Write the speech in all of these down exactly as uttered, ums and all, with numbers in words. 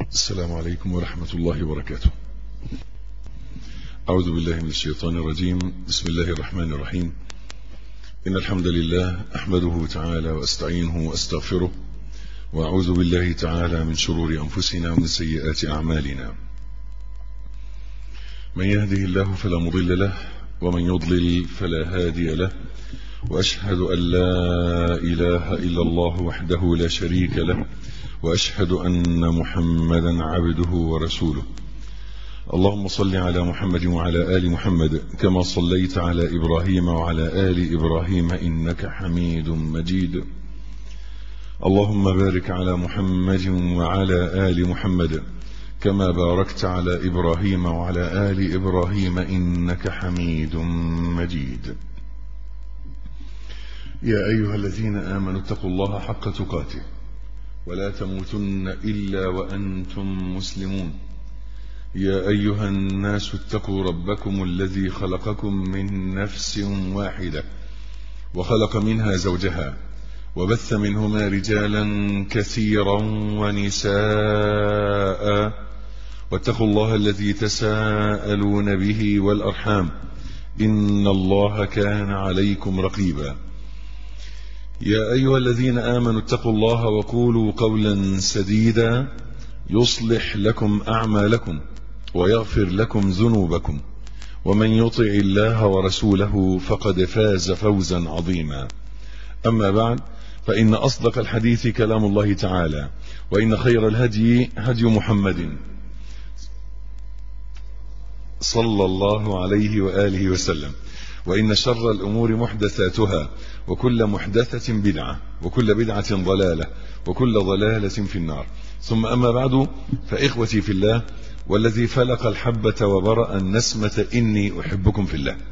السلام عليكم ورحمة الله وبركاته. أعوذ بالله من الشيطان الرجيم. بسم الله الرحمن الرحيم. إن الحمد لله أحمده تعالى وأستعينه وأستغفره، وأعوذ بالله تعالى من شرور أنفسنا ومن سيئات أعمالنا. من يهده الله فلا مضل له، ومن يضلل فلا هادي له، وأشهد أن لا إله إلا الله وحده لا شريك له، وأشهد أن محمدا عبده ورسوله. اللهم صل على محمد وعلى آل محمد كما صليت على إبراهيم وعلى آل إبراهيم إنك حميد مجيد. اللهم بارك على محمد وعلى آل محمد كما باركت على إبراهيم وعلى آل إبراهيم إنك حميد مجيد. يا أيها الذين آمنوا اتقوا الله حق تقاته ولا تموتن إلا وأنتم مسلمون. يا أيها الناس اتقوا ربكم الذي خلقكم من نفس واحدة وخلق منها زوجها وبث منهما رجالا كثيرا ونساء، واتقوا الله الذي تساءلون به والأرحام إن الله كان عليكم رقيبا. يا أيها الذين آمنوا اتقوا الله وقولوا قولا سديدا يصلح لكم أعمالكم ويغفر لكم ذنوبكم، ومن يطع الله ورسوله فقد فاز فوزا عظيما. أما بعد، فإن أصدق الحديث كلام الله تعالى، وإن خير الهدي هدي محمد صلى الله عليه وآله وسلم، وإن شر الأمور محدثاتها، وكل محدثة بدعة، وكل بدعة ضلالة، وكل ضلالة في النار. ثم أما بعد، فإخوتي في الله والذي فلق الحبة وبرأ النسمة إني أحبكم في الله،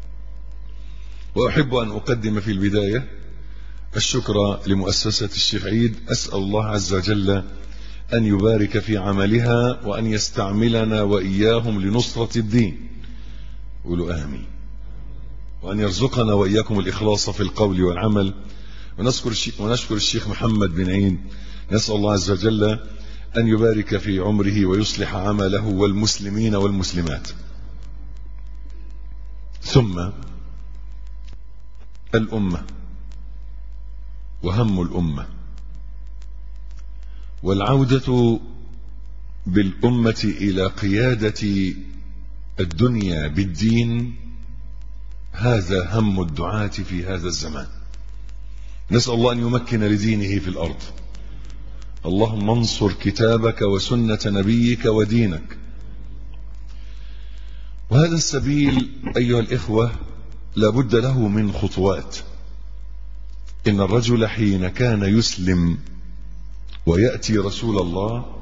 وأحب أن أقدم في البداية الشكر لمؤسسة الشيخ عيد. أسأل الله عز وجل أن يبارك في عملها، وأن يستعملنا وإياهم لنصرة الدين، قولوا آمين، وأن يرزقنا وإياكم الإخلاص في القول والعمل. ونشكر الشيخ, ونشكر الشيخ محمد بن عيد، نسأل الله عز وجل أن يبارك في عمره ويصلح عمله والمسلمين والمسلمات. ثم الأمة وهم الأمة، والعودة بالأمة إلى قيادة الدنيا بالدين، هذا هم الدعاة في هذا الزمان. نسأل الله أن يمكن لدينه في الأرض. اللهم انصر كتابك وسنة نبيك ودينك. وهذا السبيل أيها الإخوة لابد له من خطوات. إن الرجل حين كان يسلم ويأتي رسول الله،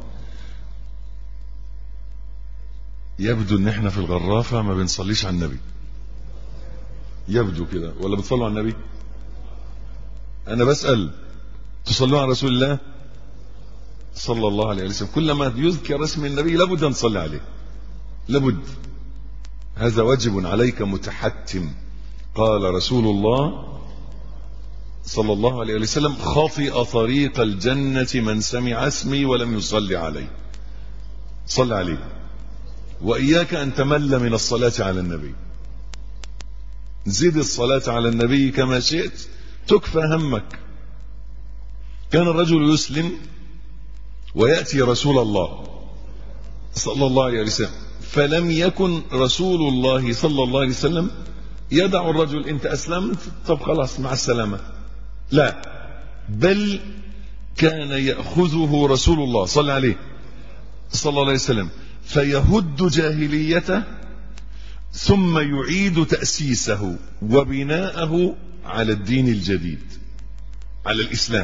يبدو ان احنا في الغرافة ما بنصليش على النبي، يبدو كده، ولا بتصلوا على النبي؟ انا بسأل، تصلوا على رسول الله صلى الله عليه وسلم؟ كلما يذكر اسم النبي لابد ان نصلي عليه، لابد، هذا واجب عليك متحتم. قال رسول الله صلى الله عليه وسلم: خطئ طريق الجنة من سمع اسمي ولم يصلي علي. صل عليه. وإياك أن تمل من الصلاة على النبي، زد الصلاة على النبي كما شئت تكفى همك. كان الرجل يسلم ويأتي رسول الله صلى الله عليه وسلم، فلم يكن رسول الله صلى الله عليه وسلم يدع الرجل: انت أسلمت، طب خلاص مع السلامة. لا، بل كان يأخذه رسول الله صلى عليه صلى الله عليه وسلم فيهد جاهليته، ثم يعيد تأسيسه وبناءه على الدين الجديد، على الإسلام.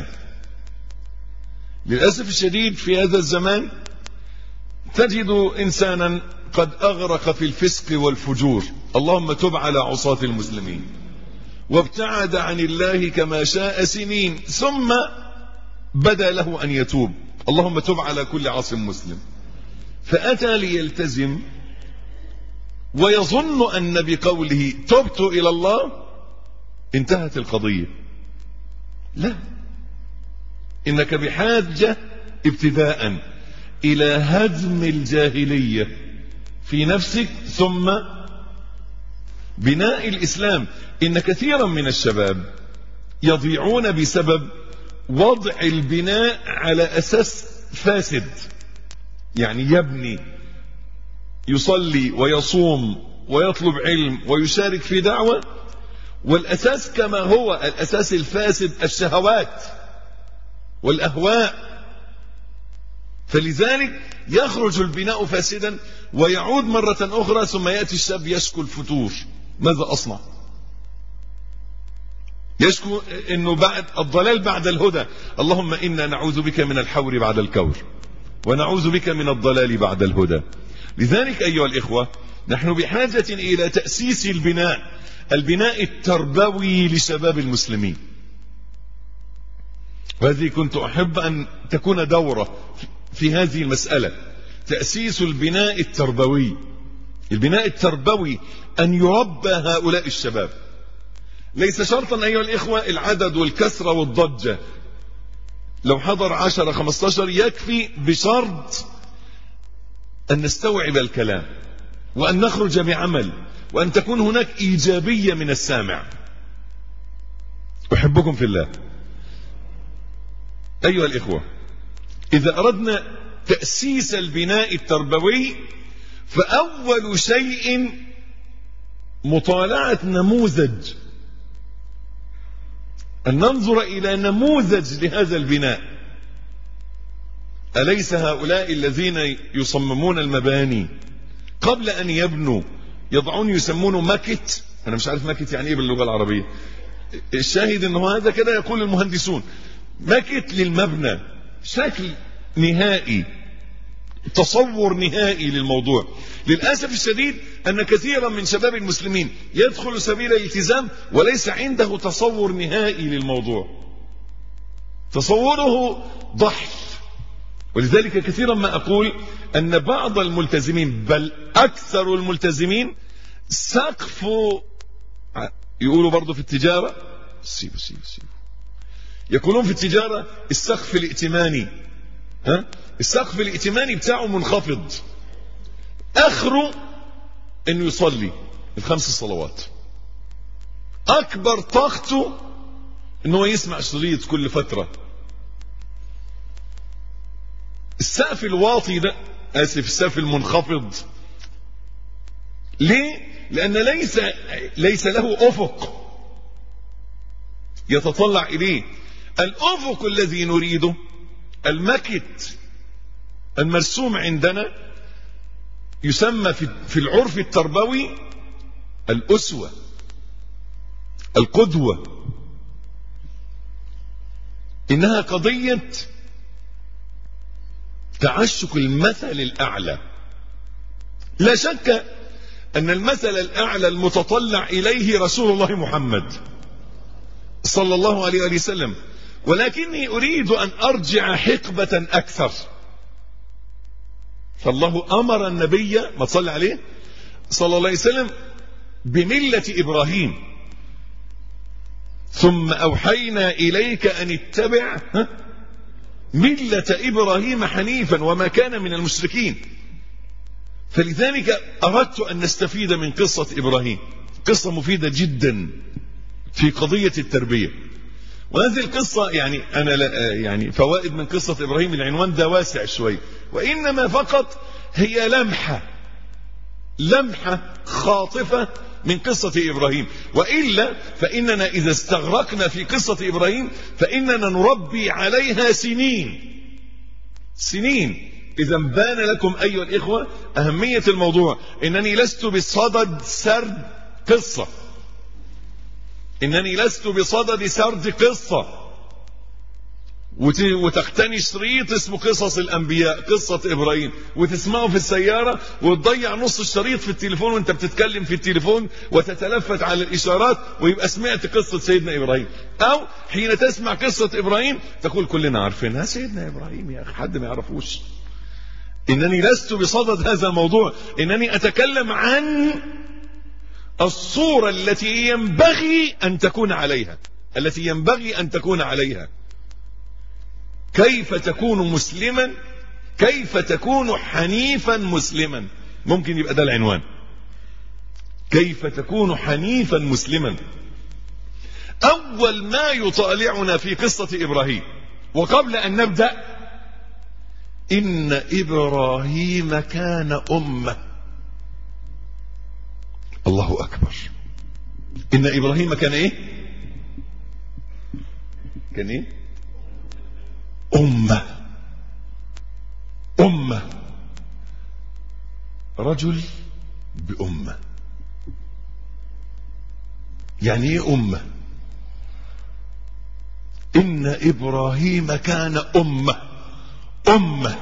للأسف الشديد في هذا الزمان تجد إنسانا قد أغرق في الفسق والفجور، اللهم تب على عصاة المسلمين، وابتعد عن الله كما شاء سنين، ثم بدا له أن يتوب، اللهم تب على كل عاص مسلم. فأتى ليلتزم ويظن أن بقوله تبت إلى الله انتهت القضية. لا، إنك بحاجة ابتداء إلى هدم الجاهلية في نفسك ثم بناء الإسلام. إن كثيرا من الشباب يضيعون بسبب وضع البناء على أساس فاسد. يعني يبني، يصلي ويصوم ويطلب علم ويشارك في دعوة، والأساس كما هو الأساس الفاسد الشهوات والأهواء. فلذلك يخرج البناء فاسدا ويعود مرة أخرى، ثم يأتي الشاب يشكو الفتور. ماذا أصنع؟ يشكو أنه بعد الضلال بعد الهدى. اللهم إنا نعوذ بك من الحور بعد الكور، ونعوذ بك من الضلال بعد الهدى. لذلك أيها الإخوة، نحن بحاجة إلى تأسيس البناء البناء التربوي لشباب المسلمين. وهذه كنت أحب أن تكون دورة في هذه المسألة، تأسيس البناء التربوي. البناء التربوي أن يربى هؤلاء الشباب. ليس شرطا أيها الإخوة العدد والكثرة والضجة. لو حضر عشرة خمسة عشر يكفي، بشرط أن نستوعب الكلام وأن نخرج بعمل وأن تكون هناك إيجابية من السامع. أحبكم في الله. أيها الإخوة، إذا أردنا تأسيس البناء التربوي فأول شيء مطالعة نموذج، أن ننظر إلى نموذج لهذا البناء. أليس هؤلاء الذين يصممون المباني قبل أن يبنوا يضعون يسمونه ماكت؟ أنا مش عارف ماكت يعني إيه باللغة العربية. الشاهد أنه هذا كده يقول المهندسون، ماكت للمبنى، شكل نهائي، تصور نهائي للموضوع. للأسف الشديد أن كثيرا من شباب المسلمين يدخل سبيل الالتزام وليس عنده تصور نهائي للموضوع، تصوره ضحل. ولذلك كثيرا ما أقول أن بعض الملتزمين، بل أكثر الملتزمين، سقف، يقولوا برضو في التجارة، سيبوا سيبوا سيبوا يقولون في التجارة السقف الائتماني، ها؟ السقف الائتماني بتاعه منخفض، آخره إنه يصلي الخمس صلوات، أكبر طاقته إنه يسمع شريط كل فترة. السقف الواطي ده، آسف، السقف المنخفض، ليه؟ لأن ليس ليس له أفق يتطلع إليه. الأفق الذي نريده، المكت المرسوم عندنا، يسمى في العرف التربوي الأسوة، القدوة. إنها قضية تعشق المثل الأعلى. لا شك أن المثل الأعلى المتطلع إليه رسول الله محمد صلى الله عليه وسلم، ولكني أريد أن أرجع حقبة أكثر. فالله أمر النبي ما تصلي عليه صلى الله عليه وسلم بملة إبراهيم، ثم أوحينا إليك أن اتبع ملة إبراهيم حنيفا وما كان من المشركين. فلذلك أردت أن نستفيد من قصة إبراهيم، قصة مفيدة جدا في قضية التربية. وهذه القصة يعني أنا لا يعني فوائد من قصة إبراهيم، العنوان ده واسع شوي، وإنما فقط هي لمحة لمحة خاطفة من قصة إبراهيم. وإلا فإننا إذا استغرقنا في قصة إبراهيم فإننا نربي عليها سنين سنين. إذا بان لكم أيها الإخوة أهمية الموضوع، إنني لست بصدد سرد قصة، إنني لست بصدد سرد قصة وتقتني شريط اسمه قصص الأنبياء، قصة إبراهيم، وتسمعه في السيارة وتضيع نص الشريط في التليفون وانت بتتكلم في التليفون وتتلفت على الإشارات ويبقى سمعت قصة سيدنا إبراهيم. أو حين تسمع قصة إبراهيم تقول كلنا عارفينها، سيدنا إبراهيم يا أخي حد ما يعرفوش. إنني لست بصدد هذا الموضوع، إنني أتكلم عن الصورة التي ينبغي أن تكون عليها التي ينبغي أن تكون عليها كيف تكون مسلما كيف تكون حنيفا مسلما. ممكن يبقى ده العنوان، كيف تكون حنيفا مسلما. أول ما يطالعنا في قصة إبراهيم، وقبل أن نبدأ، إن إبراهيم كان أمة. الله أكبر. إن إبراهيم كان إيه؟ كان إيه؟ أمة. أمة، رجل بأمة. يعني إيه أمة؟ إن إبراهيم كان أمة. أمة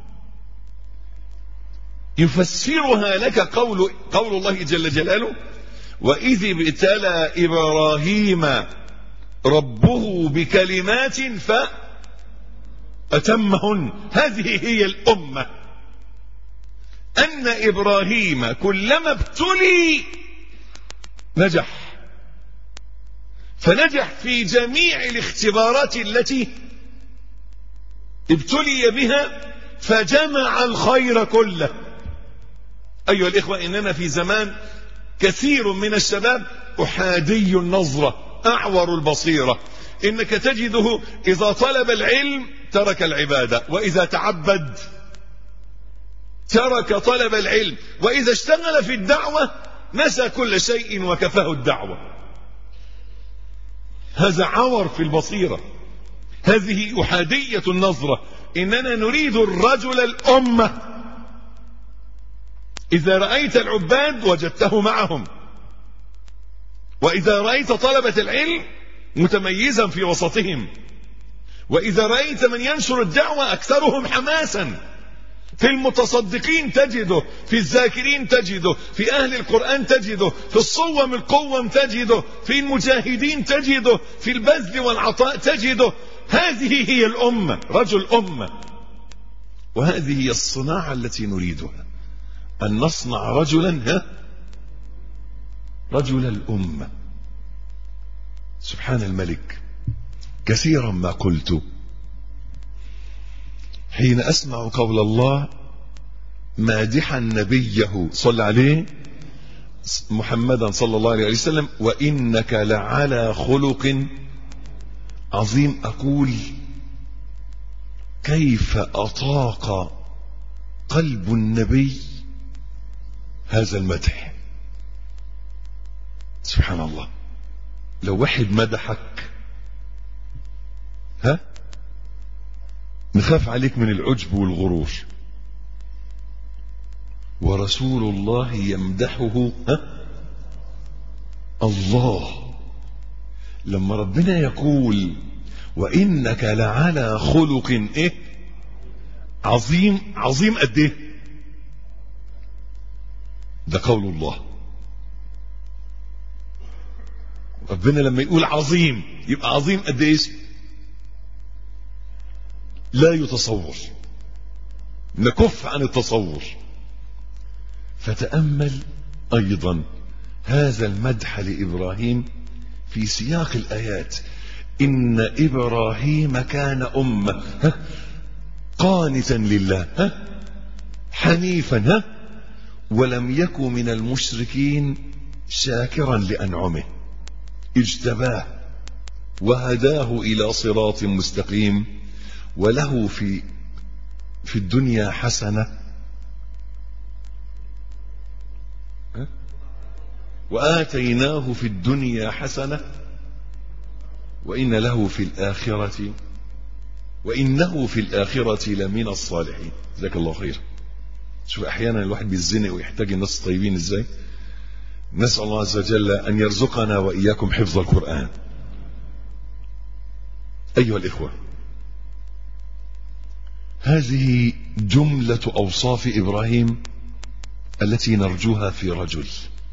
يفسرها لك قول قول الله جل جلاله: وإذ ابتلى إبراهيم ربه بكلمات فأتمهن. هذه هي الأمة. أن إبراهيم كلما ابتلي نجح، فنجح في جميع الاختبارات التي ابتلي بها، فجمع الخير كله. أيها الإخوة، إننا في زمان كثير من الشباب أحادي النظرة، أعور البصيرة. إنك تجده إذا طلب العلم ترك العبادة، وإذا تعبد ترك طلب العلم، وإذا اشتغل في الدعوة نسى كل شيء وكفاه الدعوة. هذا عور في البصيرة، هذه أحادية النظرة. إننا نريد الرجل الأمة. إذا رأيت العباد وجدته معهم، وإذا رأيت طلبة العلم متميزا في وسطهم، وإذا رأيت من ينشر الدعوة أكثرهم حماسا. في المتصدقين تجده، في الذاكرين تجده، في أهل القرآن تجده، في الصوم القوم تجده، في المجاهدين تجده، في البذل والعطاء تجده. هذه هي الأمة، رجل أمة. وهذه هي الصناعة التي نريدها، أن نصنع رجلا ها رجل الأمة. سبحان الملك. كثيرا ما قلت حين أسمع قول الله مادحا نبيه صلى عليه محمدا صلى الله عليه وسلم: وإنك لعلى خلق عظيم، أقول كيف أطاق قلب النبي هذا المدح. سبحان الله. لو واحد مدحك ها نخاف عليك من العجب والغرور، ورسول الله يمدحه ها الله. لما ربنا يقول وإنك لعلى خلق ايه عظيم، عظيم قد ايه؟ ده قول الله. ربنا لما يقول عظيم يبقى عظيم قد ايش؟ لا يتصور، نكف عن التصور. فتأمل أيضا هذا المدح لإبراهيم في سياق الآيات. إن إبراهيم كان أمة ها قانتا لله ها حنيفا ها ولم يكن من المشركين شاكرا لأنعمه، اجتباه وهداه إلى صراط مستقيم، وله في في الدنيا حسنة وآتيناه في الدنيا حسنة وإن له في الآخرة وإنه في الآخرة لمن الصالحين. جزاك الله خير. شوف أحيانا الواحد بيزنق ويحتاج الناس الطيبين إزاي. نسأل الله عز وجل أن يرزقنا وإياكم حفظ القرآن. أيها الإخوة، هذه جملة أوصاف إبراهيم التي نرجوها في رجل.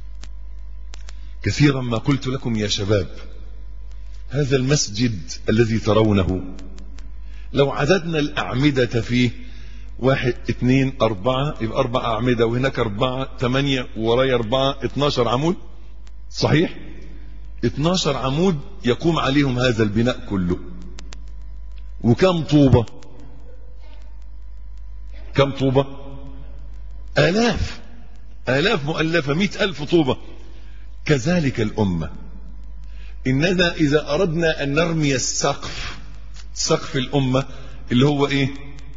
كثيرا ما قلت لكم يا شباب، هذا المسجد الذي ترونه لو عددنا الأعمدة فيه واحد اثنين أربعة، يبقى أربع أعمدة، وهناك أربعة ثمانية، ورايا أربعة، اتناشر عمود. صحيح؟ اتناشر عمود يقوم عليهم هذا البناء كله. وكم طوبة؟ كم طوبة؟ آلاف آلاف مؤلفة، مئة ألف طوبة. كذلك الأمة، إننا إذا أردنا أن نرمي السقف، سقف الأمة اللي هو إيه؟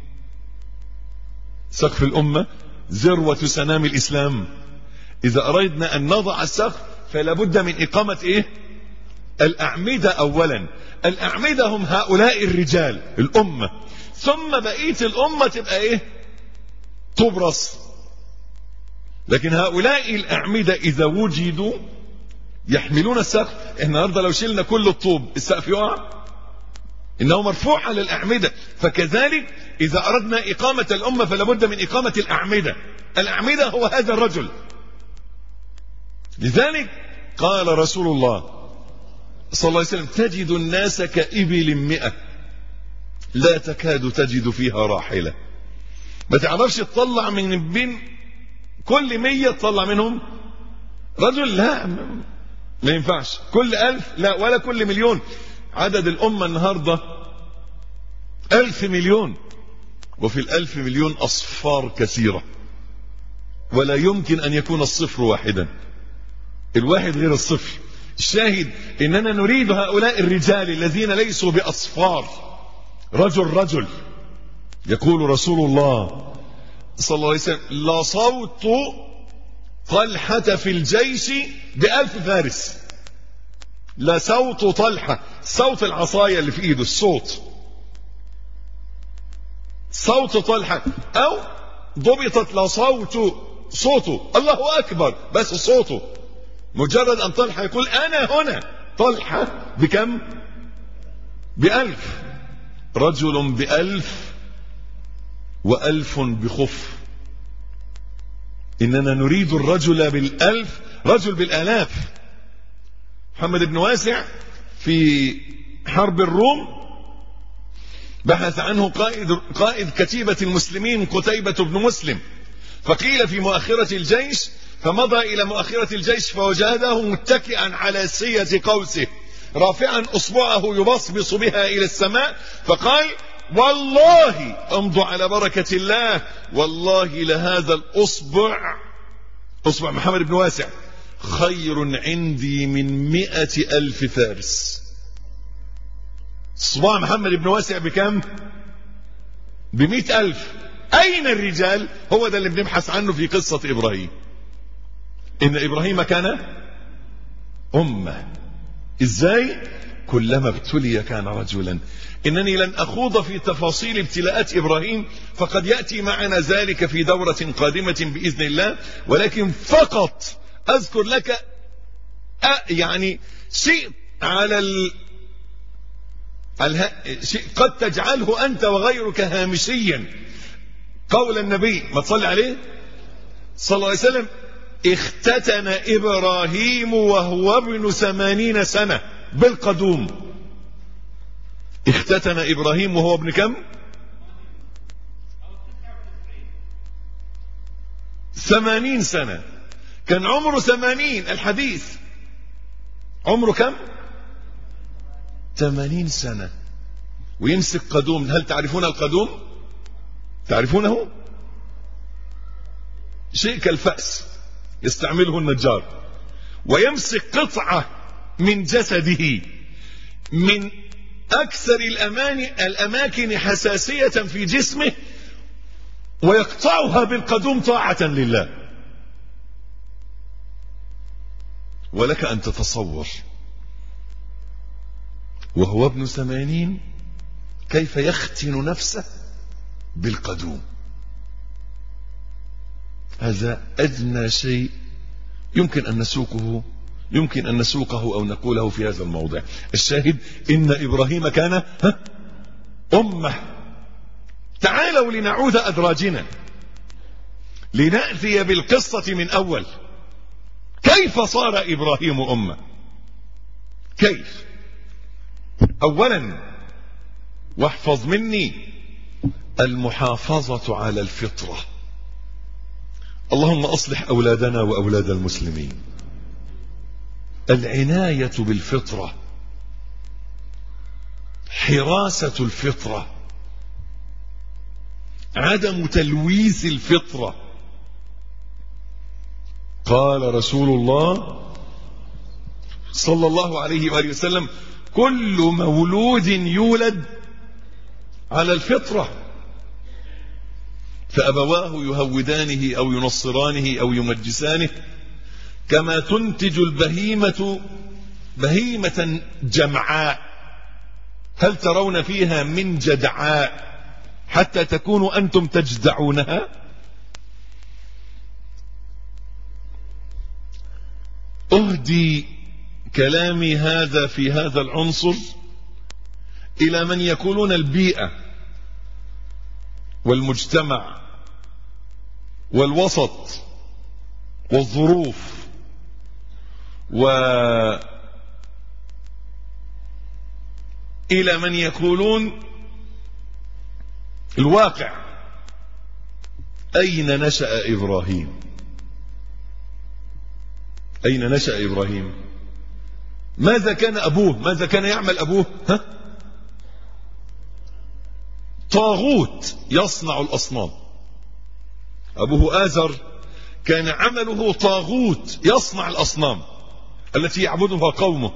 سقف الأمة ذروة سنام الإسلام. إذا أردنا أن نضع السقف فلا بد من إقامة إيه؟ الأعمدة. أولا الأعمدة هم هؤلاء الرجال الأمة، ثم بقية الأمة تبقى إيه؟ طوب رص. لكن هؤلاء الأعمدة إذا وجدوا يحملون السقف. النهارده لو شلنا كل الطوب السقف يقع، إنه مرفوع على الأعمدة. فكذلك إذا أردنا إقامة الأمة فلا بد من إقامة الأعمدة. الأعمدة هو هذا الرجل. لذلك قال رسول الله صلى الله عليه وسلم: تجد الناس كإبل مئة لا تكاد تجد فيها راحلة. ما تعرفش تطلع من بين كل مية تطلع منهم رجل، لا ما ينفعش. كل ألف لا، ولا كل مليون. عدد الأمة النهاردة ألف مليون، وفي الألف مليون أصفار كثيرة، ولا يمكن أن يكون الصفر واحدا، الواحد غير الصفر. الشاهد إننا نريد هؤلاء الرجال الذين ليسوا بأصفار، رجل رجل. يقول رسول الله صلى الله عليه وسلم: لصوت طلحة في الجيش بألف فارس. لصوت طلحة، صوت العصاية اللي في ايده، الصوت، صوت طلحة. او ضبطت لصوت، صوته الله اكبر، بس صوته. مجرد ان طلحة يقول انا هنا، طلحة بكم؟ بألف. رجل بألف وألف بخف. إننا نريد الرجل بالألف، رجل بالآلاف. محمد بن واسع في حرب الروم بحث عنه قائد, قائد كتيبة المسلمين قتيبة بن مسلم، فقيل في مؤخرة الجيش، فمضى إلى مؤخرة الجيش فوجده متكئا على سية قوسه رافعا أصبعه يبصبص بها إلى السماء، فقال: والله امضوا على بركة الله، والله لهذا الأصبع، أصبع محمد بن واسع، خير عندي من مئة ألف فارس. صباع محمد بن واسع بكم؟ بمئة ألف. أين الرجال؟ هو ده اللي بنبحث عنه في قصة إبراهيم. إن إبراهيم كان أمة. إزاي؟ كلما ابتلي كان رجلا. إنني لن أخوض في تفاصيل ابتلاءات إبراهيم، فقد يأتي معنا ذلك في دورة قادمة بإذن الله، ولكن فقط أذكر لك يعني شيء على ال... شيء قد تجعله أنت وغيرك هامشيا. قول النبي، ما تصلي عليه صلى الله عليه وسلم: اختتن إبراهيم وهو ابن ثمانين سنة بالقدوم. اختتن إبراهيم وهو ابن كم؟ ثمانين سنة. كان عمره ثمانين. الحديث عمره كم؟ ثمانين سنة ويمسك قدوم. هل تعرفون القدوم؟ تعرفونه؟ شيء كالفأس يستعمله النجار، ويمسك قطعة من جسده من أكثر الأماكن حساسية في جسمه ويقطعها بالقدوم طاعة لله. ولك أن تتصور وهو ابن ثمانين كيف يختن نفسه بالقدوم. هذا أدنى شيء يمكن أن نسوقه يمكن أن نسوقه أو نقوله في هذا الموضع. الشاهد إن إبراهيم كان ها أمة. تعالوا لنعود أدراجنا لنأتي بالقصة من أول. كيف صار إبراهيم أمة؟ كيف؟ أولا، واحفظ مني، المحافظة على الفطرة. اللهم أصلح أولادنا وأولاد المسلمين. العناية بالفطرة، حراسة الفطرة، عدم تلويث الفطرة. قال رسول الله صلى الله عليه وآله وسلم: كل مولود يولد على الفطرة، فأبواه يهودانه أو ينصرانه أو يمجسانه، كما تنتج البهيمة بهيمة جمعاء، هل ترون فيها من جدعاء حتى تكونوا أنتم تجدعونها؟ أهدي كلامي هذا في هذا العنصر إلى من يقولون البيئة والمجتمع والوسط والظروف وإلى من يقولون الواقع. أين نشأ إبراهيم؟ أين نشأ إبراهيم؟ ماذا كان أبوه؟ ماذا كان يعمل أبوه؟ ها؟ طاغوت يصنع الأصنام. أبوه آزر كان عمله طاغوت يصنع الأصنام التي يعبدها قومه.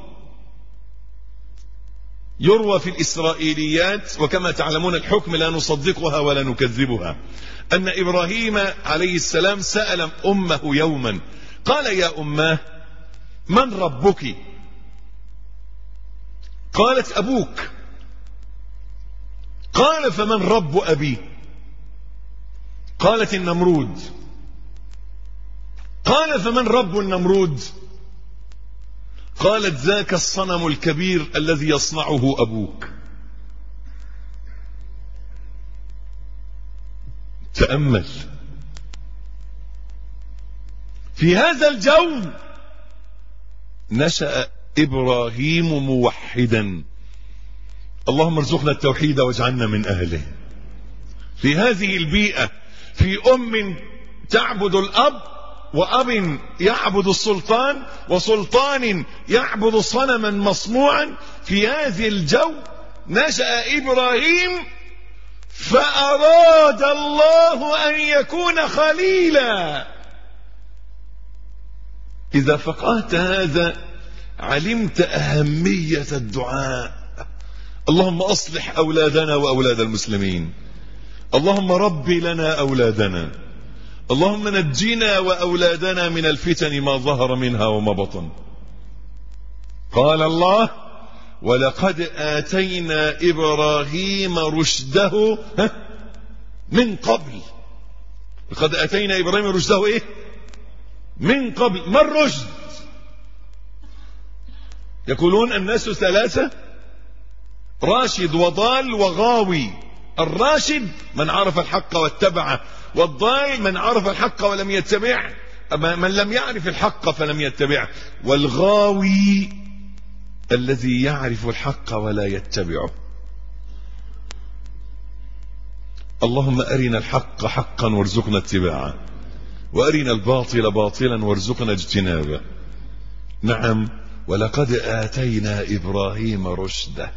يروى في الإسرائيليات، وكما تعلمون الحكم لا نصدقها ولا نكذبها، أن إبراهيم عليه السلام سأل أمه يوما قال: يا أماه، من ربك؟ قالت: أبوك. قال: فمن رب أبي؟ قالت: النمرود. قال: فمن رب النمرود؟ قالت: ذاك الصنم الكبير الذي يصنعه أبوك. تأمل في هذا الجو. نشأ إبراهيم موحدا، اللهم ارزقنا التوحيد واجعلنا من أهله. في هذه البيئة، في أم تعبد الأب، وأب يعبد السلطان، وسلطان يعبد صنما مصنوعا، في هذه الجو نشأ إبراهيم، فأراد الله أن يكون خليلا. إذا فقهت هذا علمت أهمية الدعاء. اللهم أصلح أولادنا وأولاد المسلمين، اللهم رب لنا أولادنا، اللهم نجينا وأولادنا من الفتن ما ظهر منها وما بطن. قال الله: ولقد آتينا إبراهيم رشده من قبل. لقد آتينا إبراهيم رشده إيه؟ من قبل. ما الرشد؟ يقولون الناس ثلاثة: راشد وضال وغاوي. الراشد من عرف الحق واتبعه، والضال من عرف الحق ولم يتبعه، من لم يعرف الحق فلم يتبعه، والغاوي الذي يعرف الحق ولا يتبعه. اللهم أرنا الحق حقا وارزقنا اتباعه، وأرنا الباطل باطلا وارزقنا اجتنابه. نعم، ولقد آتينا إبراهيم رشده،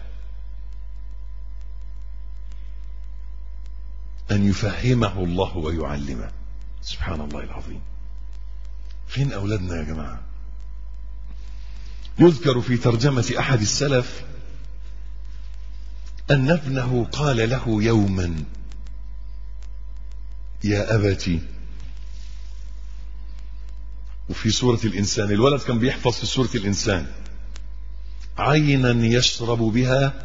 أن يفهمه الله ويعلمه. سبحان الله العظيم. فين أولادنا يا جماعة؟ يذكر في ترجمة أحد السلف أن ابنه قال له يوما: يا أبتي. وفي سورة الإنسان، الولد كان بيحفظ في سورة الإنسان: عينا يشرب بها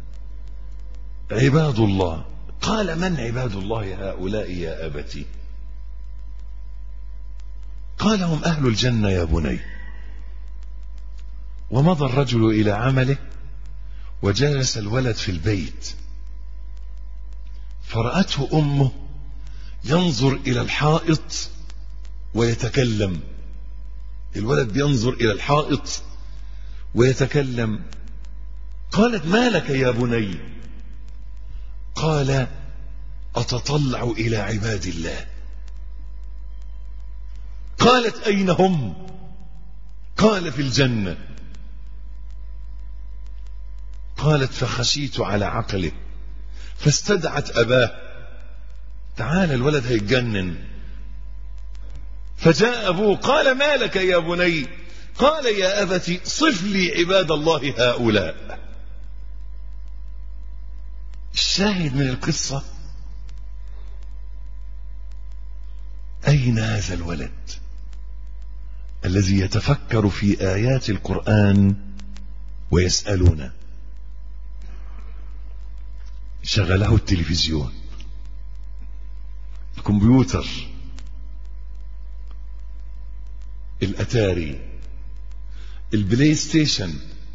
عباد الله. قال: من عباد الله هؤلاء يا أبتي؟ قال: هم أهل الجنة يا بني. ومضى الرجل إلى عمله، وجلس الولد في البيت، فرأته أمه ينظر إلى الحائط ويتكلم. الولد بينظر إلى الحائط ويتكلم. قالت: ما لك يا بني؟ قال: أتطلع إلى عباد الله. قالت: أين هم؟ قال: في الجنة. قالت: فخشيت على عقله، فاستدعت أباه تعال الولد هيتجنن. فجاء أبوه قال ما لك يا بني؟ قال يا أبت صف لي عباد الله هؤلاء. الشاهد من القصة أين هذا الولد الذي يتفكر في آيات القرآن ويسألنا؟ شغله التلفزيون، الكمبيوتر، الأتاري، البلاي ستيشن،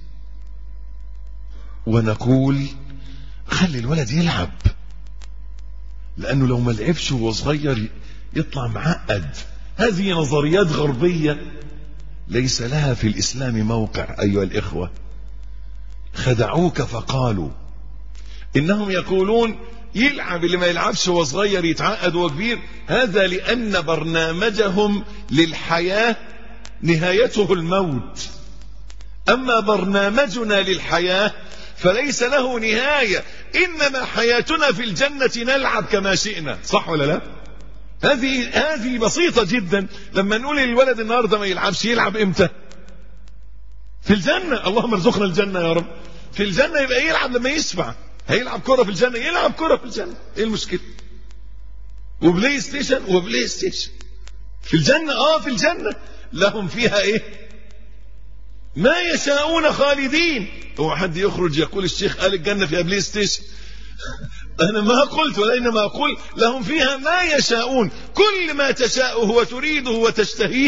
ونقول خلي الولد يلعب، لأنه لو ما لعبش وهو صغير يطلع معقد. هذه نظريات غربية ليس لها في الإسلام موقع أيها الإخوة. خدعوك فقالوا إنهم يقولون يلعب، اللي ما يلعبش وهو صغير يتعقد وهو كبير. هذا لأن برنامجهم للحياة نهايته الموت، أما برنامجنا للحياة فليس له نهاية، إنما حياتنا في الجنة نلعب كما شئنا. صح ولا لا؟ هذه هذه بسيطة جدا. لما نقول للولد النهارده ما يلعبش، يلعب امتى؟ في الجنة. اللهم ارزقنا الجنة يا رب. في الجنة يبقى يلعب لما يشبع. هيلعب كرة في الجنة، يلعب كرة في الجنة، ايه المشكلة؟ وبلاي ستيشن وبلاي ستيشن في الجنة. اه في الجنة لهم فيها ايه؟ ما يشاءون خالدين. هو حد يخرج يقول الشيخ قال الجنة فيها بلاي ستيشن؟ أنا ما قلت، وإنما أقول لهم فيها ما يشاءون، كل ما تشاءه وتريده وتشتهيه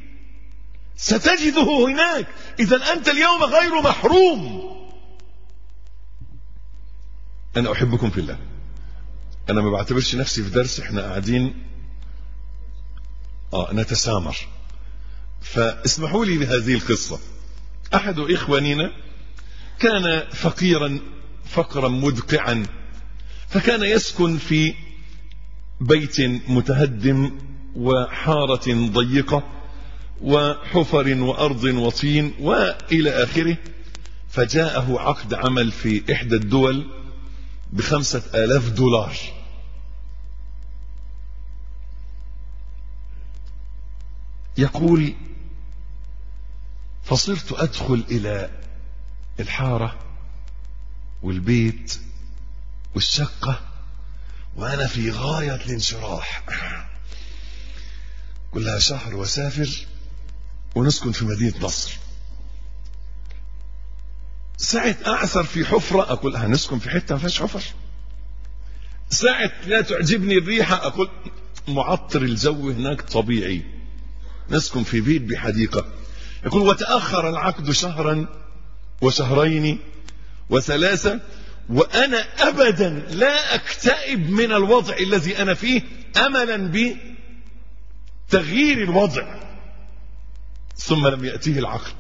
ستجده هناك. إذا أنت اليوم غير محروم. أنا أحبكم في الله. أنا ما بعتبرش نفسي في درس، إحنا قاعدين آه نتسامر. فاسمحوا لي بهذه القصة. أحد إخواننا كان فقيرا فقرا مدقعا، فكان يسكن في بيت متهدم وحارة ضيقة وحفر وأرض وطين وإلى آخره. فجاءه عقد عمل في إحدى الدول بخمسة آلاف دولار. يقول فصرت أدخل إلى الحارة والبيت والشقة وأنا في غاية الانشراح. كلها شهر وسافر ونسكن في مدينة نصر. ساعة أعثر في حفرة أقول هنسكن في حتة ما فيهاش حفر. ساعة لا تعجبني الريحة أقول معطر الجو هناك طبيعي، نسكن في بيت بحديقة. يقول وتأخر العقد شهرا وشهرين وثلاثة وأنا أبدا لا أكتئب من الوضع الذي أنا فيه، أملا بتغيير الوضع. ثم لم يأتيه العقد.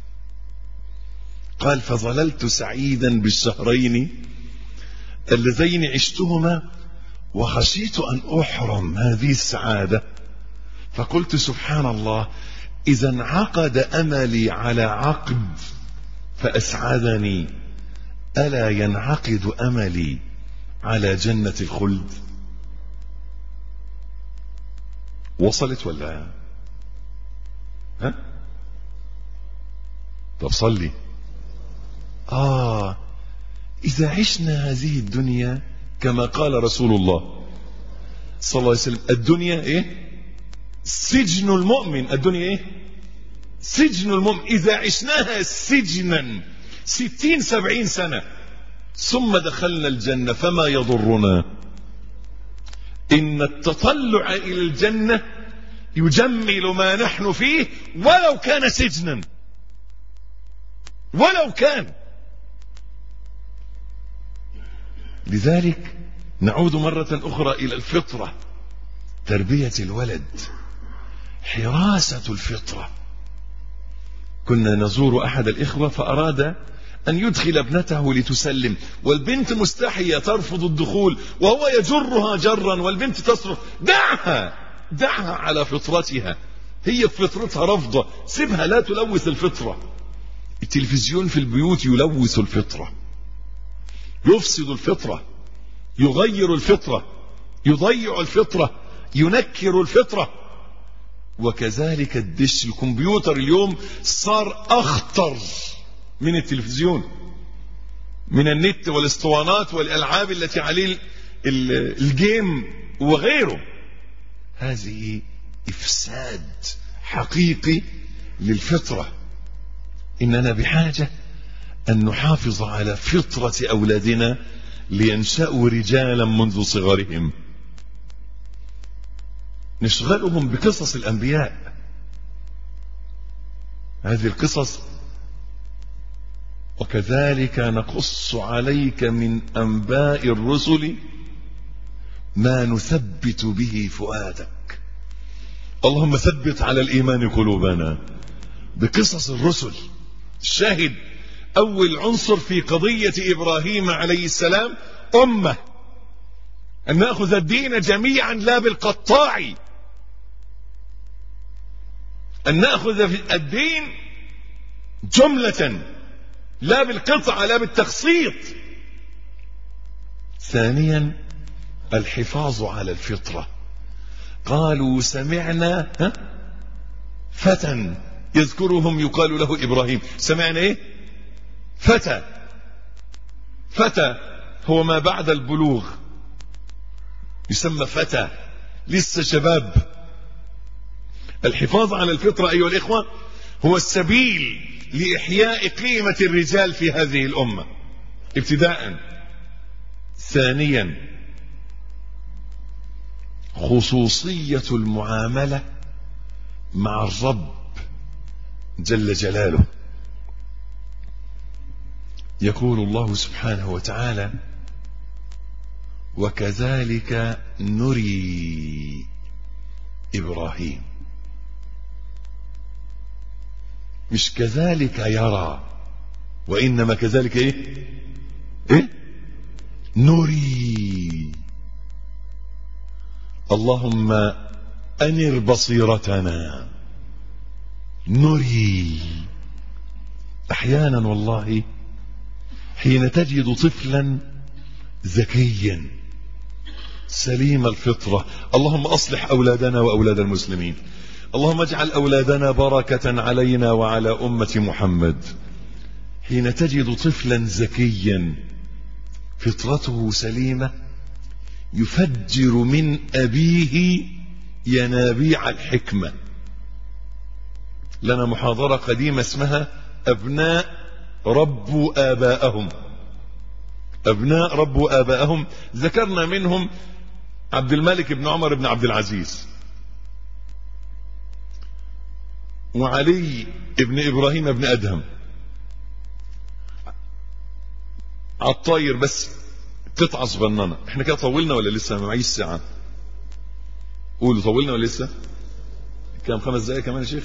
قال فظللت سعيدا بالشهرين اللذين عشتهما وخشيت أن أحرم هذه السعادة. فقلت سبحان الله، إذا انعقد أملي على عقد فأسعدني، ألا ينعقد أملي على جنة الخلد؟ وصلت ولا ها؟ طب صلي. آه إذا عشنا هذه الدنيا كما قال رسول الله صلى الله عليه وسلم، الدنيا إيه؟ سجن المؤمن. الدنيا إيه؟ سجن المؤمن. إذا عشناها سجنا ستين سبعين سنة ثم دخلنا الجنة فما يضرنا. إن التطلع إلى الجنة يجمل ما نحن فيه ولو كان سجنا، ولو كان. لذلك نعود مرة أخرى إلى الفطرة، تربية الولد، حراسة الفطرة. كنا نزور أحد الإخوة فأراد أن يدخل ابنته لتسلم، والبنت مستحية ترفض الدخول وهو يجرها جرا والبنت تصرخ دعها دعها على فطرتها، هي فطرتها رفضة، سيبها لا تلوث الفطرة. التلفزيون في البيوت يلوث الفطرة، يفسد الفطرة، يغير الفطرة. يضيع الفطرة، ينكر الفطرة. وكذلك الدش، الكمبيوتر اليوم صار أخطر من التلفزيون، من النت والاسطوانات والألعاب التي عليه الجيم وغيره. هذه إفساد حقيقي للفطرة. إننا بحاجة أن نحافظ على فطرة أولادنا لينشأوا رجالا منذ صغرهم، نشغلهم بقصص الأنبياء. هذه القصص وكذلك نقص عليك من أنباء الرسل ما نثبت به فؤادك. اللهم ثبت على الإيمان قلوبنا بقصص الرسل. الشاهد أول عنصر في قضية إبراهيم عليه السلام أمة، أن نأخذ الدين جميعا لا بالقطاع، أن نأخذ الدين جملة لا بالقطع لا بالتخصيط. ثانيا الحفاظ على الفطرة. قالوا سمعنا ها فتى يذكرهم يقال له إبراهيم. سمعنا ايه؟ فتى. فتى هو ما بعد البلوغ، يسمى فتى، لسه شباب. الحفاظ على الفطرة أيها الإخوة هو السبيل لإحياء قيمة الرجال في هذه الأمة ابتداء. ثانيا خصوصية المعاملة مع الرب جل جلاله. يقول الله سبحانه وتعالى وكذلك نري إبراهيم، مش كذلك يرى، وإنما كذلك إيه؟ إيه؟ نري. اللهم أنر بصيرتنا. نري. أحيانا والله حين تجد طفلا ذكيا سليم الفطرة، اللهم أصلح أولادنا وأولاد المسلمين، اللهم اجعل أولادنا بركة علينا وعلى أمة محمد. حين تجد طفلا ذكيا فطرته سليمة يفجر من أبيه ينابيع الحكمة. لنا محاضرة قديمة اسمها أبناء ربوا آباءهم. أبناء ربوا آباءهم، ذكرنا منهم عبد الملك بن عمر بن عبد العزيز، وعلي بن إبراهيم بن أدهم. عالطاير بس قطعة صغننة. احنا كده طولنا ولا لسه؟ ما معيش ساعة. قولوا طولنا ولا لسه؟ كام خمس دقايق كمان يا شيخ؟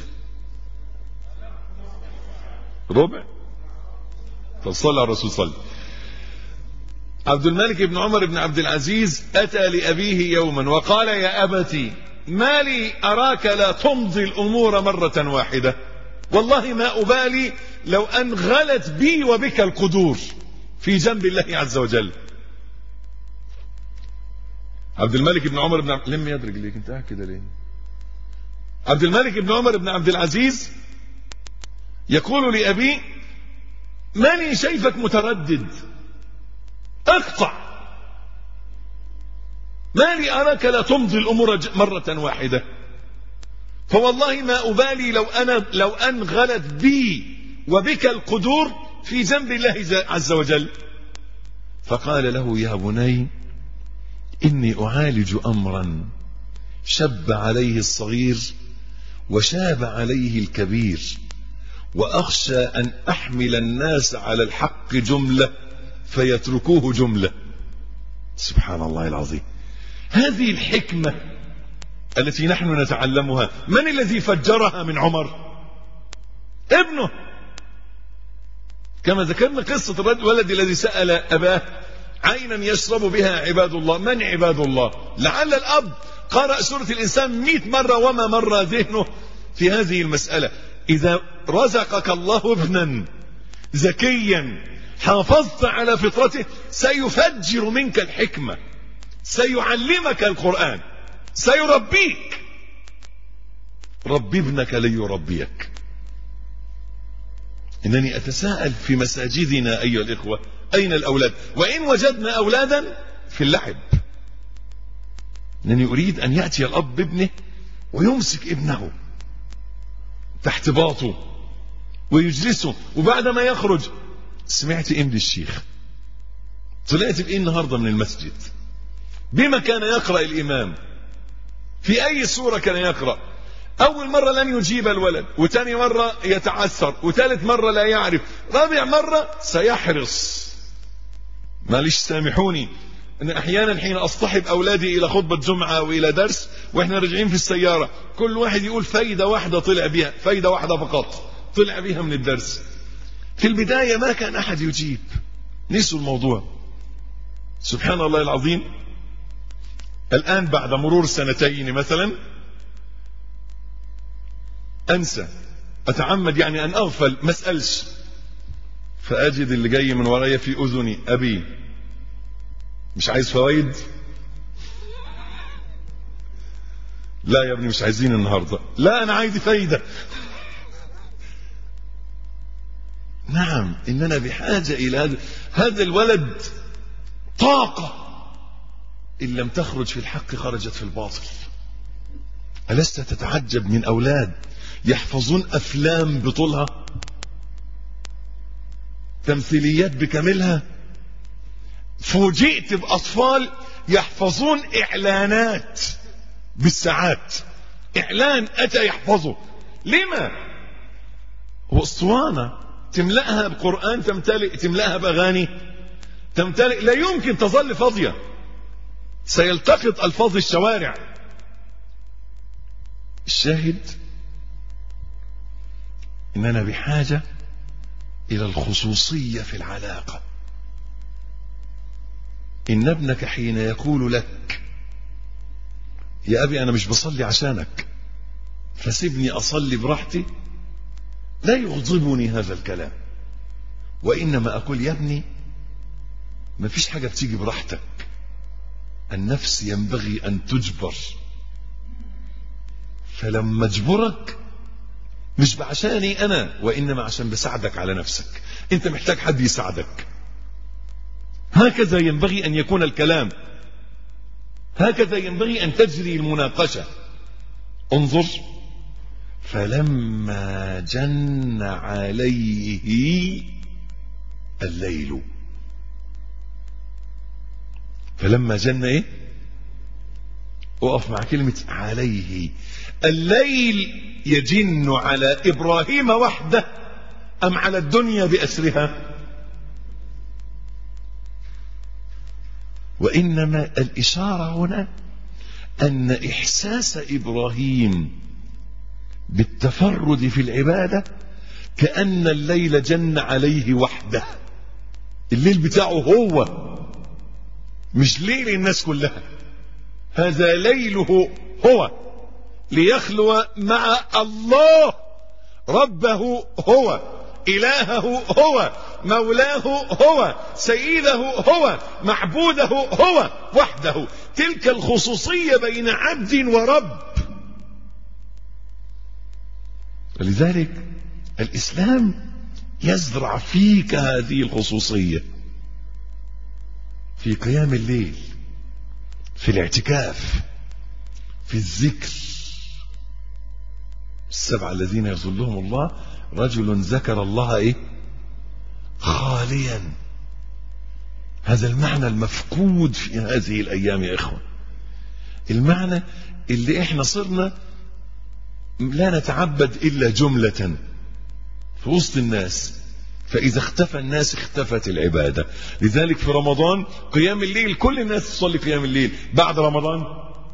ربع؟ طب صلى على الرسول صلى. عبد الملك بن عمر بن عبد العزيز أتى لأبيه يوما وقال يا أبتي ما لي أراك لا تمضي الأمور مرة واحدة، والله ما أبالي لو أن غلت بي وبك القدور في جنب الله عز وجل. عبد الملك بن عمر بن عبد... لم يدرك ليك انت قاعد كده ليه؟ عبد الملك بن عمر بن عبد العزيز يقول لأبي ماني شايفك متردد، اقطع، ما لي أراك لا تمضي الأمور مرة واحدة، فوالله ما أبالي لو أنا لو أن غلت بي وبك القدور في جنب الله عز وجل. فقال له يا بني إني أعالج أمرا شب عليه الصغير وشاب عليه الكبير، وأخشى أن أحمل الناس على الحق جملة فيتركوه جملة. سبحان الله العظيم. هذه الحكمة التي نحن نتعلمها من الذي فجرها من عمر؟ ابنه. كما ذكرنا قصة الولد الذي سأل أباه عينا يشرب بها عباد الله. من عباد الله؟ لعل الأب قرأ سورة الإنسان مئة مرة وما مر ذهنه في هذه المسألة. إذا رزقك الله ابنا ذكيا حافظت على فطرته سيفجر منك الحكمة، سيعلمك القرآن، سيربيك. ربي ابنك ليربيك. إنني أتساءل في مساجدنا أيها الإخوة أين الأولاد؟ وإن وجدنا أولادا في اللعب. إنني أريد أن يأتي الأب بابنه ويمسك ابنه تحت باطه ويجلسه، وبعدما يخرج سمعت إيه من الشيخ؟ طلعت بإيه النهاردة من المسجد؟ بما كان يقرأ الإمام؟ في أي سورة كان يقرأ؟ أول مرة لن يجيب الولد، وتاني مرة يتعثر، وثالث مرة لا يعرف، رابع مرة سيحرص. معلش سامحوني أن أحيانا حين أصطحب أولادي إلى خطبة جمعة وإلى درس وإحنا راجعين في السيارة كل واحد يقول فايدة واحدة طلع بها، فايدة واحدة فقط طلع بها من الدرس. في البداية ما كان أحد يجيب، نسوا الموضوع. سبحان الله العظيم. الآن بعد مرور سنتين مثلا أنسى، أتعمد يعني أن أغفل، ما أسألش، فأجد اللي جاي من ورايا في أذني: أبي مش عايز فوائد؟ لا يا ابني مش عايزين النهاردة. لا أنا عايز فايدة. نعم إننا بحاجة إلى هذا. هذا الولد طاقة إن لم تخرج في الحق خرجت في الباطل. ألست تتعجب من أولاد يحفظون أفلام بطولها، تمثيليات بكاملها؟ فوجئت بأطفال يحفظون إعلانات بالساعات. إعلان أتى يحفظه. لما؟ هو اسطوانة تملأها بقرآن، تمتلئ تملأها بأغاني، تمتلئ، لا يمكن تظل فاضية، سيلتقط ألفاظ الشوارع. الشاهد إننا بحاجة إلى الخصوصية في العلاقة. إن ابنك حين يقول لك: يا أبي أنا مش بصلي عشانك فسيبني أصلي براحتي، لا يغضبني هذا الكلام، وإنما أقول: يا ابني ما فيش حاجة بتيجي براحتك، النفس ينبغي أن تجبر، فلما اجبرك مش بعشاني أنا، وإنما عشان بساعدك على نفسك، أنت محتاج حد يساعدك. هكذا ينبغي أن يكون الكلام، هكذا ينبغي أن تجري المناقشة. انظر: فلما جن عليه الليل. فلما جن ايه؟ اقف مع كلمة عليه. الليل يجن على إبراهيم وحده أم على الدنيا بأسرها؟ وإنما الإشارة هنا أن إحساس إبراهيم بالتفرد في العبادة كأن الليل جن عليه وحده. الليل بتاعه هو، مش ليل الناس كلها، هذا ليله هو، ليخلو مع الله ربه هو، إلهه هو، مولاه هو، سيده هو، معبوده هو وحده. تلك الخصوصية بين عبد ورب. ولذلك الإسلام يزرع فيك هذه الخصوصية في قيام الليل، في الاعتكاف، في الذكر. السبعة الذين يظلهم الله رجل ذكر الله ايه خاليا. هذا المعنى المفقود في هذه الايام يا اخوان، المعنى اللي احنا صرنا لا نتعبد الا جملة في وسط الناس، فاذا اختفى الناس اختفت العبادة. لذلك في رمضان قيام الليل كل الناس تصلي قيام الليل، بعد رمضان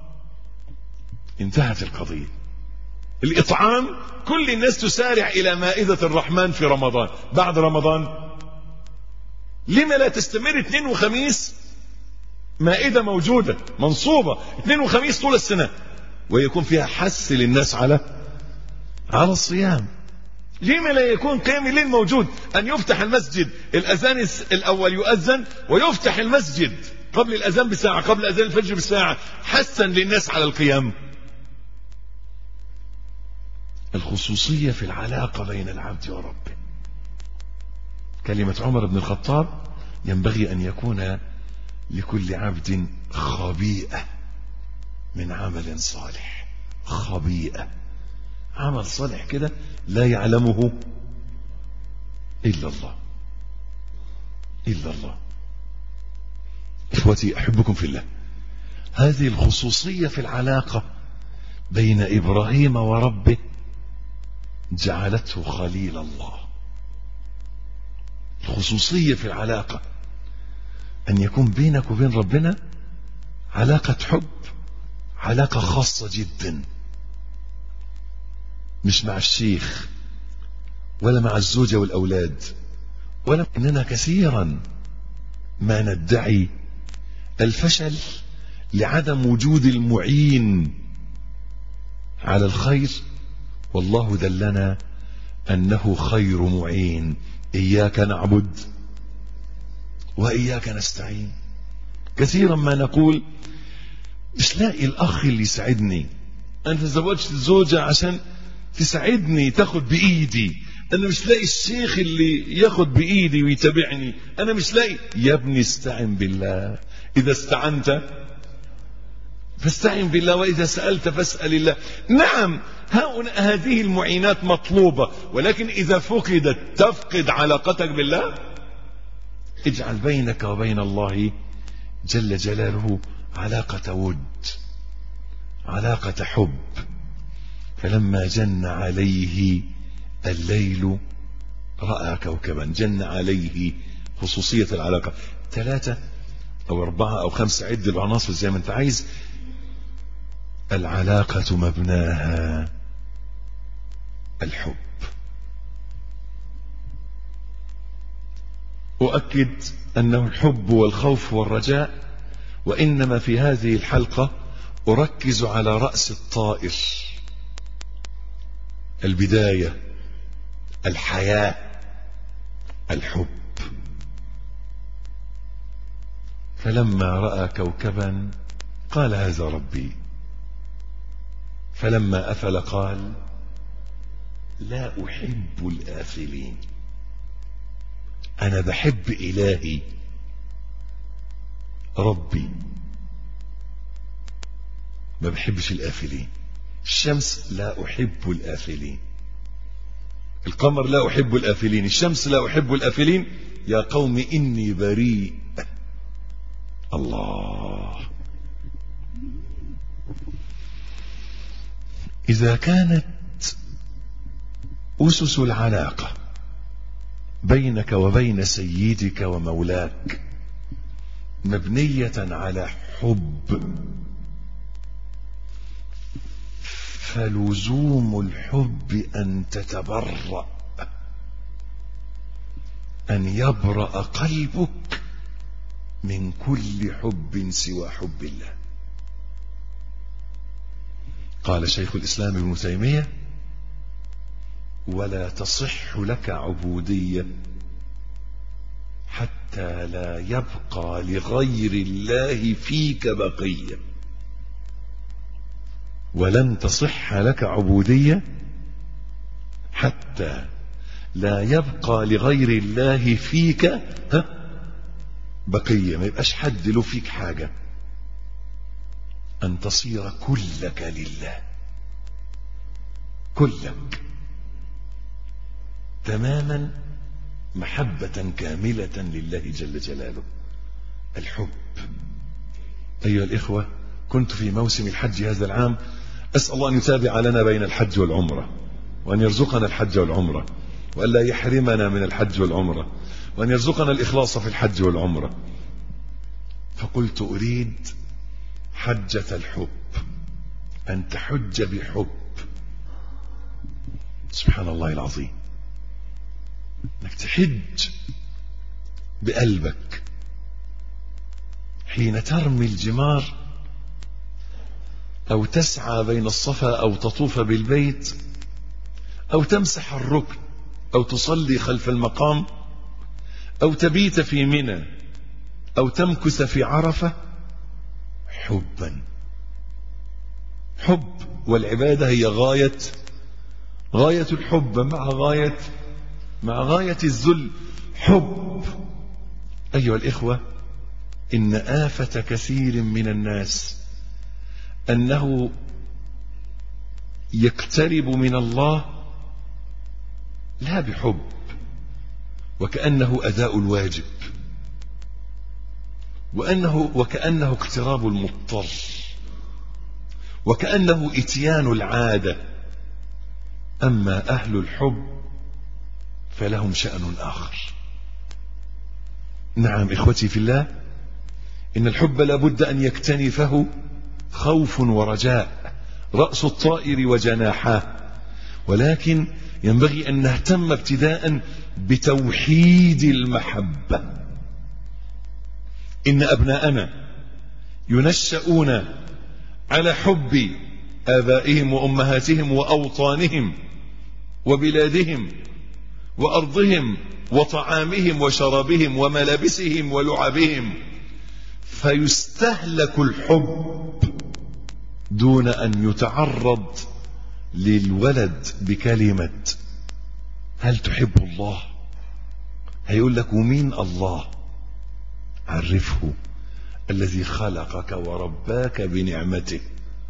انتهت القضية. الإطعام كل الناس تسارع إلى مائدة الرحمن في رمضان، بعد رمضان لما لا تستمر اثنين وخميس مائدة موجودة منصوبة اثنين وخميس طول السنة، ويكون فيها حث للناس على على الصيام. لما لا يكون قيام الليل موجود؟ أن يفتح المسجد، الأذان الأول يؤذن ويفتح المسجد قبل الأذان بساعة، قبل أذان الفجر بساعة، حثا للناس على القيام. الخصوصية في العلاقة بين العبد وربه. كلمة عمر بن الخطاب: ينبغي أن يكون لكل عبد خبيئة من عمل صالح. خبيئة، عمل صالح كده لا يعلمه إلا الله، إلا الله. إخوتي أحبكم في الله، هذه الخصوصية في العلاقة بين إبراهيم وربه جعلته خليل الله. الخصوصية في العلاقة أن يكون بينك وبين ربنا علاقة حب، علاقة خاصة جدا، مش مع الشيخ ولا مع الزوجة والأولاد، ولا إننا كثيرا ما ندعي الفشل لعدم وجود المعين على الخير، والله دلنا أنه خير معين. إياك نعبد وإياك نستعين. كثيرا ما نقول مش لاقي الأخ اللي يساعدني، أنا تزوجت الزوجة عشان تساعدني تاخد بإيدي، أنا مش لاقي الشيخ اللي ياخد بإيدي ويتابعني، أنا مش لاقي. يا ابني استعن بالله، إذا استعنت فاستعن بالله، وإذا سألت فاسأل الله. نعم هذه المعينات مطلوبة، ولكن إذا فقدت تفقد علاقتك بالله. اجعل بينك وبين الله جل جلاله علاقة ود، علاقة حب. فلما جن عليه الليل رأى كوكبا. جن عليه خصوصية العلاقة. ثلاثة أو أربعة أو خمسة، عد العناصر زي ما أنت عايز. العلاقة مبناها الحب. أؤكد أنه الحب والخوف والرجاء، وإنما في هذه الحلقة أركز على رأس الطائر، البداية، الحياة، الحب. فلما رأى كوكبا قال هذا ربي، فلما أفل قال لا أحب الآفلين. أنا بحب إلهي ربي، ما بحبش الآفلين. الشمس لا أحب الآفلين، القمر لا أحب الآفلين، الشمس لا أحب الآفلين. يا قوم إني بريء. الله. إذا كانت أسس العلاقة بينك وبين سيدك ومولاك مبنية على حب، فلزوم الحب أن تتبرأ، أن يبرأ قلبك من كل حب سوى حب الله. قال شيخ الإسلام ابن تيمية: ولا تصح لك عبودية حتى لا يبقى لغير الله فيك بقية. ولن تصح لك عبودية حتى لا يبقى لغير الله فيك ها بقية، ما يبقاش حد له فيك حاجة. أن تصير كلك لله، كلك تماما محبة كاملة لله جل جلاله. الحب. أيها الإخوة، كنت في موسم الحج هذا العام، أسأل الله أن يتابع لنا بين الحج والعمرة، وأن يرزقنا الحج والعمرة، وأن لا يحرمنا من الحج والعمرة، وأن يرزقنا الإخلاص في الحج والعمرة. فقلت أريد حجة الحب، أن تحج بحب. سبحان الله العظيم، أنك تحج بقلبك. حين ترمي الجمار أو تسعى بين الصفا أو تطوف بالبيت أو تمسح الركن أو تصلي خلف المقام أو تبيت في منى أو تمكث في عرفة حبا. حب والعبادة هي غاية غاية الحب مع غاية مع غاية الذل. حب. أيها الإخوة، إن آفة كثير من الناس أنه يقترب من الله لا بحب، وكأنه أداء الواجب، وأنه وكأنه اقتراب المضطر، وكأنه إتيان العادة. أما أهل الحب فلهم شأن آخر. نعم إخوتي في الله، إن الحب لابد أن يكتنفه خوف ورجاء، رأس الطائر وجناحاه، ولكن ينبغي أن نهتم ابتداء بتوحيد المحبة. إن أبناءنا ينشأون على حب آبائهم وأمهاتهم وأوطانهم وبلادهم وأرضهم وطعامهم وشرابهم وملابسهم ولعبهم، فيستهلك الحب دون أن يتعرض للولد بكلمة هل تحب الله؟ هيقول لك ومين الله؟ عرفه الذي خلقك ورباك بنعمته،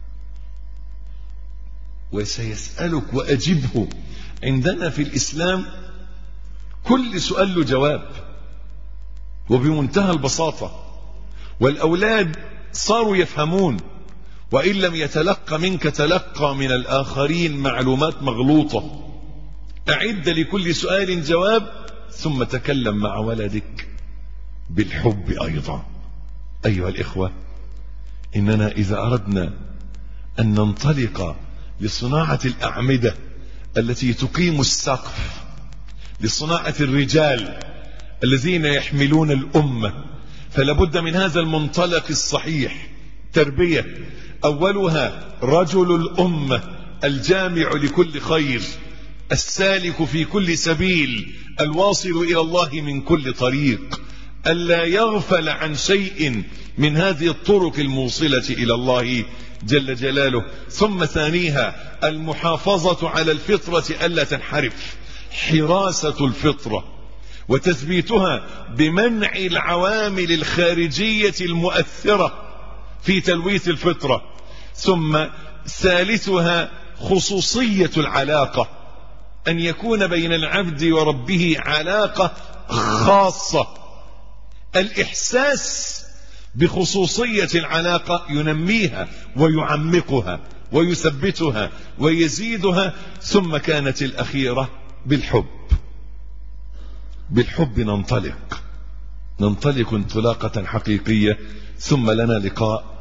وسيسألك وأجبه. عندنا في الإسلام كل سؤال له جواب وبمنتهى البساطة، والأولاد صاروا يفهمون، وإن لم يتلقى منك تلقى من الآخرين معلومات مغلوطة. أعد لكل سؤال جواب، ثم تكلم مع ولدك بالحب أيضا. أيها الإخوة، إننا إذا أردنا أن ننطلق لصناعة الأعمدة التي تقيم السقف، لصناعة الرجال الذين يحملون الأمة، فلابد من هذا المنطلق الصحيح. تربية أولها رجل الأمة الجامع لكل خير، السالك في كل سبيل، الواصل إلى الله من كل طريق، ألا يغفل عن شيء من هذه الطرق الموصلة إلى الله جل جلاله. ثم ثانيها المحافظة على الفطرة ألا تنحرف، حراسة الفطرة وتثبيتها بمنع العوامل الخارجية المؤثرة في تلويث الفطرة. ثم ثالثها خصوصية العلاقة، أن يكون بين العبد وربه علاقة خاصة. الإحساس بخصوصية العلاقة ينميها ويعمقها ويثبتها ويزيدها. ثم كانت الأخيرة بالحب. بالحب ننطلق ننطلق انطلاقة حقيقية. ثم لنا لقاء